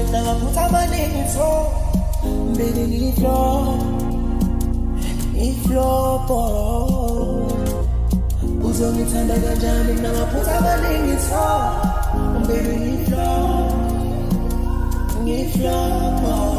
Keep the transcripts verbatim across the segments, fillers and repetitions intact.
namaphutha amaningi so baby ngiflow ngiflow uzongithanda kanjani namaphutha amaningi so baby ngiflow ngiflow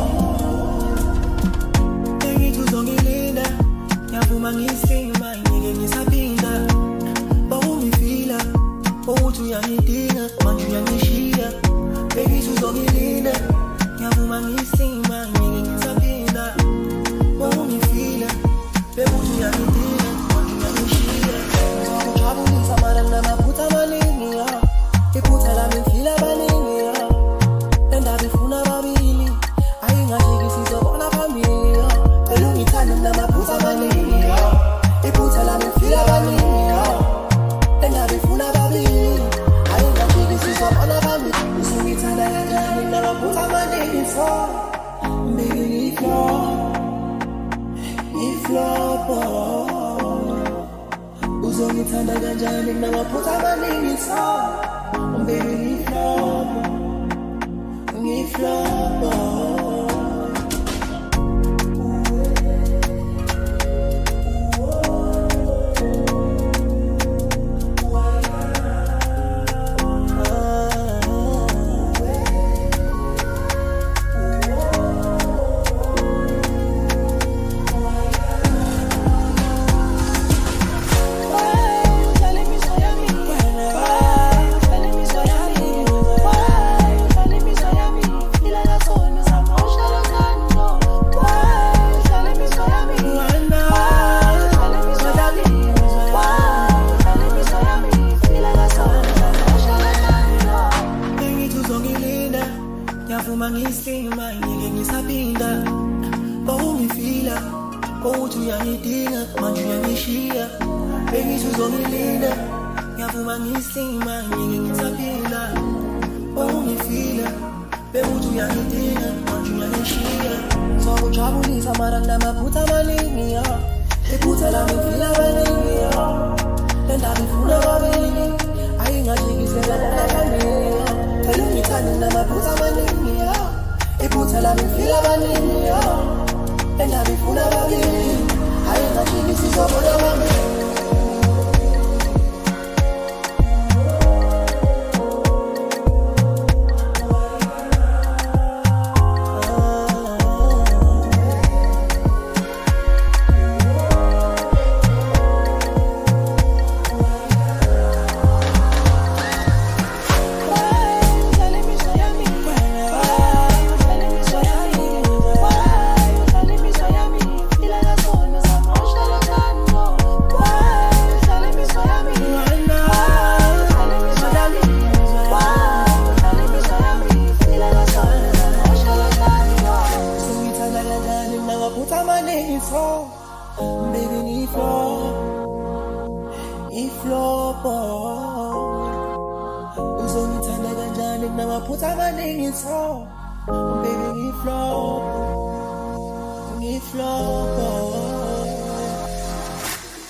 ngithi uzongilinda ngiyavuma ngisima ngeke ngisaphinda bawungifila ukuthi uyangidinga manje uyangishiya baby uzongilinda ngiyavuma ngisima ngeke ngisaphinda bawungifila baby uyangidinga manje uyangishiya ngizokujabulisa mara namaphutha amaningi iphutha lami ngifila abaningi endaba ifuna babili ayingashiki sizobona phambili elungithanda namaphutha amaningi iphutha lami ngifila abaningi endaba ifuna babili ayingashiki sizobona phambili usungithanda kanjani namaphutha amaningi so baby ngiflow ngiflow uzongithanda kanjani namaphutha amaningi so baby ngiflow ngiflow ngisima ngeke ngisaphinda bawungifila ukuthi uyangidinga manje uyangishiya baby uzongilinda ngiyavuma ngisima ngeke ngisaphinda bawungifila baby uyangidinga manje uyangishiya ngizokujabulisa mara namaphutha amaningi iphutha lami ngifila abaningi endaba ifuna babili ayingashiki sizobona phambili elungithanda namaphutha amaningi iphutha lami ngifila abaningi endaba ifuna babili ayingashiki sizobona phambili baby ngiflow ngiflow uzongithanda kanjani namaphutha amaningi so baby ngiflow ngiflow